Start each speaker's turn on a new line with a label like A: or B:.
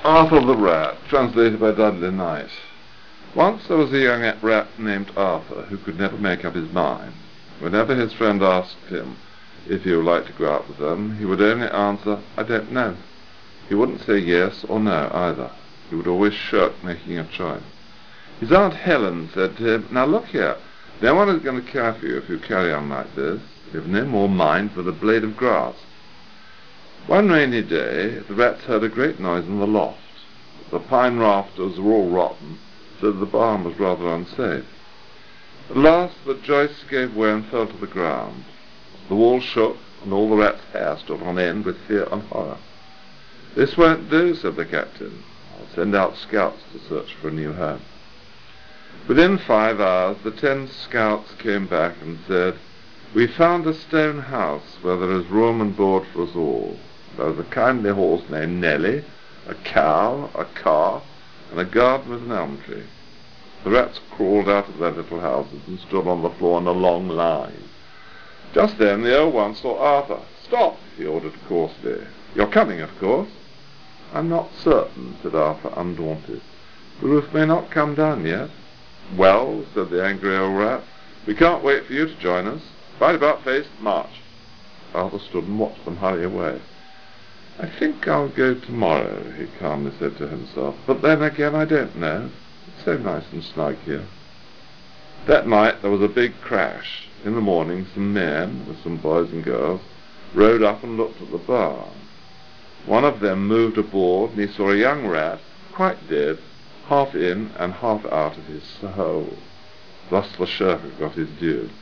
A: Arthur the Rat, translated by Dudley Knight. Once there was a young rat named Arthur who could never make up his mind. Whenever his friend asked him if he would like to go out with them, he would only answer, "I don't know." He wouldn't say yes or no either. He would always shirk making a choice. His Aunt Helen said to him, "Now look here, no one is going to care for you if you carry on like this. You have no more mind than a blade of grass." One rainy day, the rats heard a great noise in the loft. The pine rafters were all rotten, so the barn was rather unsafe. At last the joists gave way and fell to the ground. The wall shook, and all the rats' hair stood on end with fear and horror. "This won't do," said the captain. "I'll send out scouts to search for a new home." Within 5 hours the 10 scouts came back and said, "We found a stone house where there is room and board for us all. There is a kindly horse named Nelly, a cow, a calf, and a garden with an elm tree." The rats crawled out of their little houses and stood on the floor in a long line. Just then the old one saw Arthur. "Stop," he ordered coarsely. "You're coming, of course?" "I'm not certain," said Arthur, undaunted. "The roof may not come down yet." "Well," said the angry old rat, "we can't wait for you to join us. Right about face, march." Arthur stood and watched them hurry away. "I think I'll go tomorrow," he calmly said to himself. "But then again, I don't know. It's so nice and snug here." That night there was a big crash. In the morning some men, with some boys and girls, rode up and looked at the barn. One of them moved a board, and he saw a young rat, quite dead, half in and half out of his hole. Thus the shirker got his due.